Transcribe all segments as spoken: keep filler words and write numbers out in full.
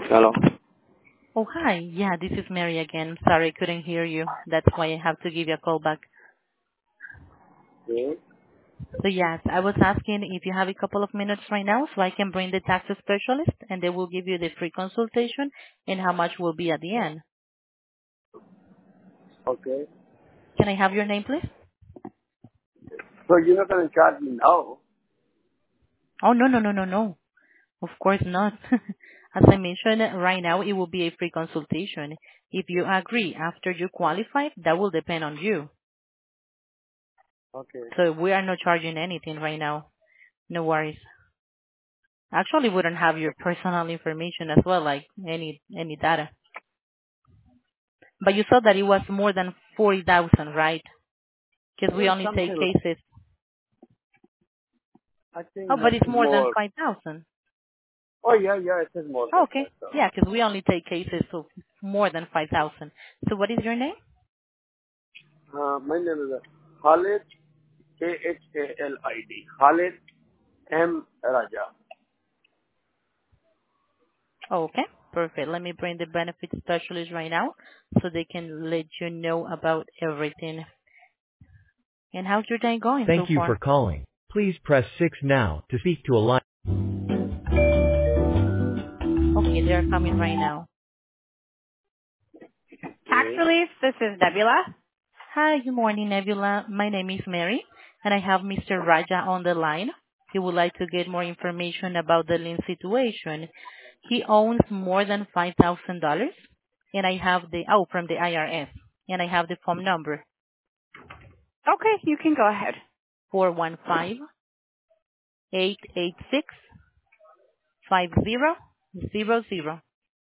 Hello. Oh, hi. Yeah, this is Mary again. Sorry, I couldn't hear you. That's why I have to give you a call back. Yes. So yes, I was asking if you have a couple of minutes right now so I can bring the tax specialist and they will give you the free consultation and how much will be at the end. Okay. Can I have your name, please? So you're not going to charge me now? Oh, no, no, no, no, no. Of course not. As I mentioned, right now it will be a free consultation. If you agree after you qualify, that will depend on you. Okay. So we are not charging anything right now. No worries. Actually, we don't have your personal information as well, like any any data. But you saw that it was more than forty thousand, right? Because we Well, only take something. cases. I think Oh, but it's this is more than more. five thousand. Oh yeah, yeah. It is more Oh, than okay. five thousand. Yeah, because we only take cases of more than five thousand. So what is your name? Uh, my name is uh, Khalid. K H A L I D. Khalid M Raja. Oh, okay. Perfect. Let me bring the benefit specialist right now so they can let you know about everything. And how's your day going so Thank you for far? calling. Please press six now to speak to a line. Okay, they're coming right now. Tax Okay. relief, this is Nebula. Hi, good morning, Nebula. My name is Mary, and I have Mister Raja on the line. He would like to get more information about the lien situation. He owns more than five thousand dollars and I have the, oh, from the I R S, and I have the phone number, Okay, you can go ahead. four one five, eight eight six, five zero zero zero.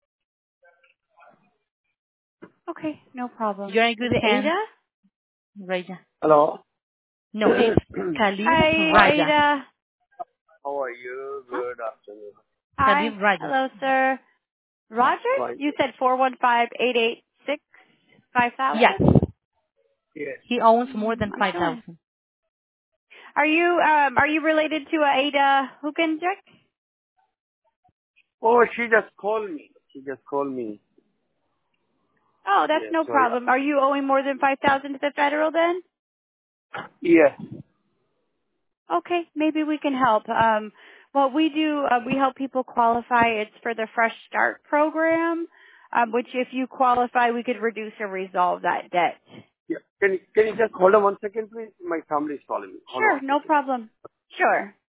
Okay, no problem. You're in Is good it hands, Ada? Raja. Hello. No, it's Khalid Hi, Raja. Ada. How are you? Huh? Good afternoon. Hi. Khalid Raja. Hello, sir. Roger, Fine. you said four one five, eight eight six, five Yes, thousand? Yes. he owns more Hmm, than not showing. five thousand. Are you, um, are you related to Ada Hukendick? Oh, she just called me. She just called me. Oh, that's Yes. no So yeah. problem. Are you owing more than five thousand to the federal then? Yes. Okay, maybe we can help. Um, what we do, uh, we help people qualify. It's for the Fresh Start program, um, which if you qualify, we could reduce or resolve that debt. Yeah. Can you can you just hold on one second, please? My family is calling me. Hold on Sure, one no second. problem. Sure.